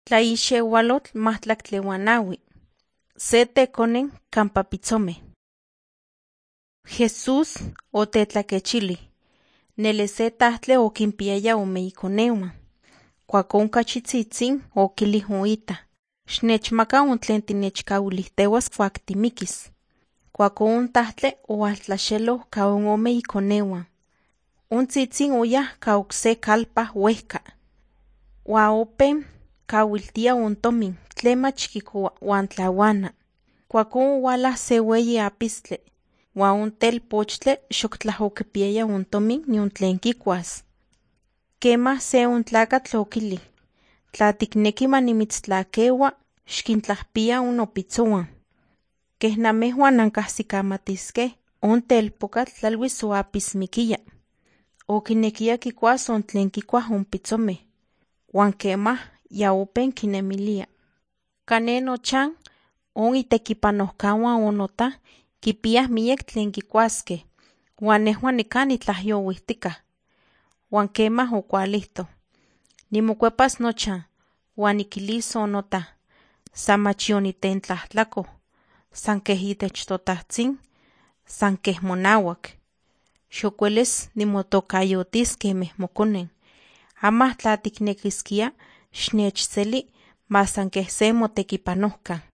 Tlaixeualotl mahtlactle uan naui. Se tekonen campa pitzomeh. Jesús otetlakechili. Nele se tahtle okimpiaya ome ikoneuan. Kuakon kachitzitsin okilih oita: "Xnechmaka on tlen tinechkauilihteuas kuak timikis." Kuakon tahtle oaltlaxeloh ka on ome ikoneuan. Ontzitsin oyah ka okse kalpa uehka. Ua open kauiltia on tomin tlen mach kikoua uan tlauana. Kuakon owalah se ueyi apistle. Ua on telpochtle xok tlahokipiaya on tomin nion tlen kikuas. Kemah se on tlakatl okilih: "Tla tikneki manimitztlakeua, xkintlahpia on nopitzoan." Keh namejuan nankahsikamatiskeh, on telpokatl tlaluis oapismikiya. Okinekiya kikuas on tlen kikuah on pitzomeh. Uan kemah ya open kinemilia. Kanen nochan, on itekipanohkauan onotah kipiah miek tlen kikuaskeh, uan nejuan nikan nitlahyouihtikah. Uan kemah okualihtoh: "Nimokuepas nochan, uan nikilis onotah: san mach yonitentlahtlakoh, san keh itech toTahtzin, san keh monauak. Xok uelis nimotokayotis kemeh mokonen. Amah tla tiknekiskia, xnechseli mas san keh se motekipanohkah."